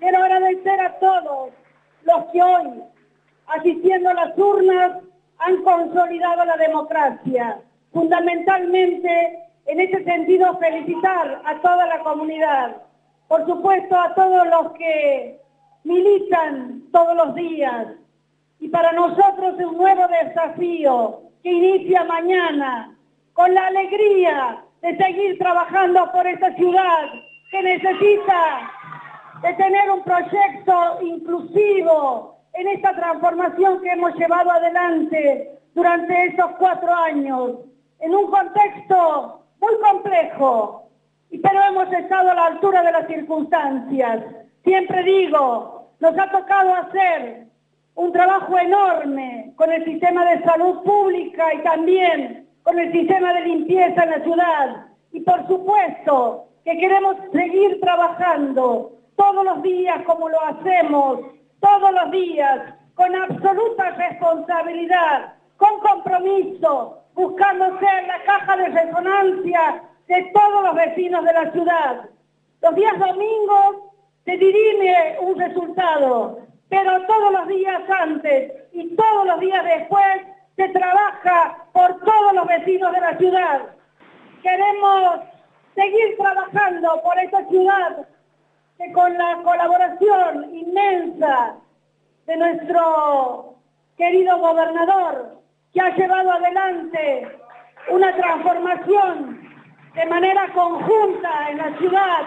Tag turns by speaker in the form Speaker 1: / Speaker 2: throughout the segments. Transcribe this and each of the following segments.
Speaker 1: quiero agradecer a todos los que hoy, asistiendo a las urnas, han consolidado la democracia. Fundamentalmente, en ese sentido, felicitar a toda la comunidad. Por supuesto, a todos los que militan todos los días. Y para nosotros es un nuevo desafío que inicia mañana, con la alegría de seguir trabajando por esta ciudad que necesita de tener un proyecto inclusivo en esta transformación que hemos llevado adelante durante estos 4 años, en un contexto muy complejo, pero hemos estado a la altura de las circunstancias. Siempre digo, nos ha tocado hacer un trabajo enorme con el sistema de salud pública y también con el sistema de limpieza en la ciudad. Y por supuesto que queremos seguir trabajando todos los días como lo hacemos, todos los días, con absoluta responsabilidad, con compromiso, buscando ser la caja de resonancia de todos los vecinos de la ciudad. Los días domingos se dirime un resultado, pero todos los días antes y todos los días después se trabaja por todos los vecinos de la ciudad. Queremos seguir trabajando por esta ciudad que con la colaboración inmensa de nuestro querido gobernador, que ha llevado adelante una transformación de manera conjunta en la ciudad,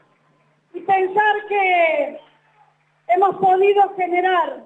Speaker 1: y pensar que hemos podido generar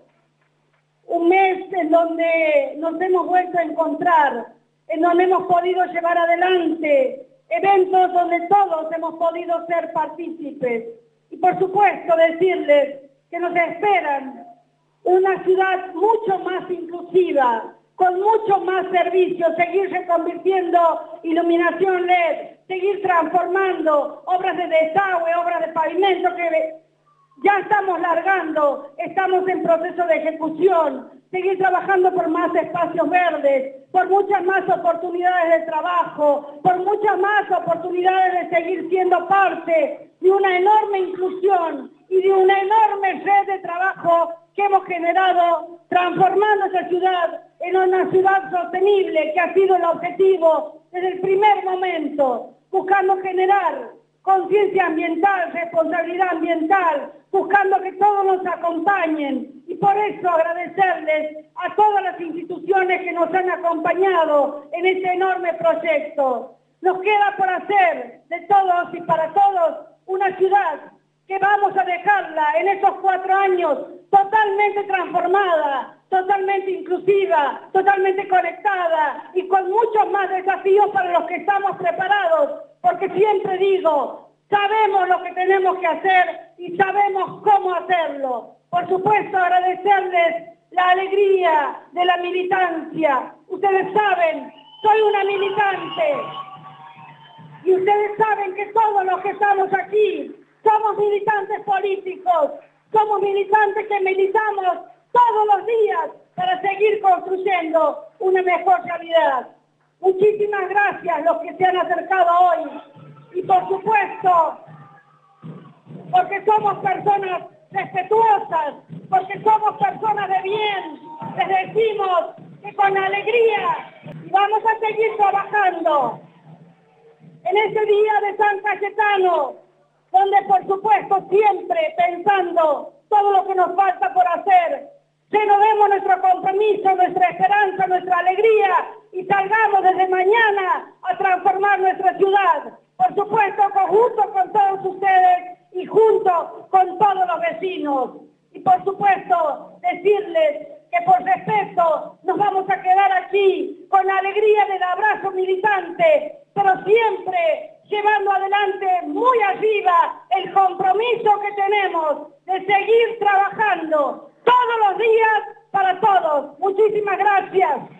Speaker 1: un mes en donde nos hemos vuelto a encontrar, en donde hemos podido llevar adelante eventos donde todos hemos podido ser partícipes. Y por supuesto decirles que nos esperan una ciudad mucho más inclusiva, con mucho más servicios, seguir reconvirtiendo iluminación LED, seguir transformando obras de desagüe, obras de pavimento que ya estamos largando, estamos en proceso de ejecución, seguir trabajando por más espacios verdes, por muchas más oportunidades de trabajo, por muchas más oportunidades de seguir siendo parte de una enorme inclusión y de una enorme red de trabajo que hemos generado transformando esta ciudad en una ciudad sostenible, que ha sido el objetivo desde el primer momento, buscando generar conciencia ambiental, responsabilidad ambiental, buscando que todos nos acompañen, y por eso agradecerles a todas las instituciones que nos han acompañado en este enorme proyecto. Nos queda por hacer de todos y para todos una ciudad que vamos a dejarla en estos 4 años totalmente transformada, totalmente inclusiva, totalmente conectada y con muchos más desafíos para los que estamos preparados, porque siempre digo, sabemos lo que tenemos que hacer y sabemos cómo hacerlo. Por supuesto, agradecerles la alegría de la militancia. Ustedes saben, soy una militante y ustedes saben que todos los que estamos aquí somos militantes políticos, somos militantes que militamos todos los días para seguir construyendo una mejor realidad. Muchísimas gracias a los que se han acercado hoy y por supuesto, porque somos personas respetuosas, porque somos personas de bien, les decimos que con alegría vamos a seguir trabajando en ese día de San Cayetano, donde por supuesto siempre pensando todo lo que nos falta por hacer, renovemos nuestro compromiso, nuestra esperanza, nuestra alegría y salgamos desde mañana a transformar nuestra ciudad. Por supuesto, junto con todos ustedes y junto con todos los vecinos. Y por supuesto, decirles que por respeto nos vamos a quedar aquí con la alegría del abrazo militante, pero siempre llevando adelante muy arriba el compromiso que tenemos de seguir trabajando todos los días para todos. Muchísimas gracias.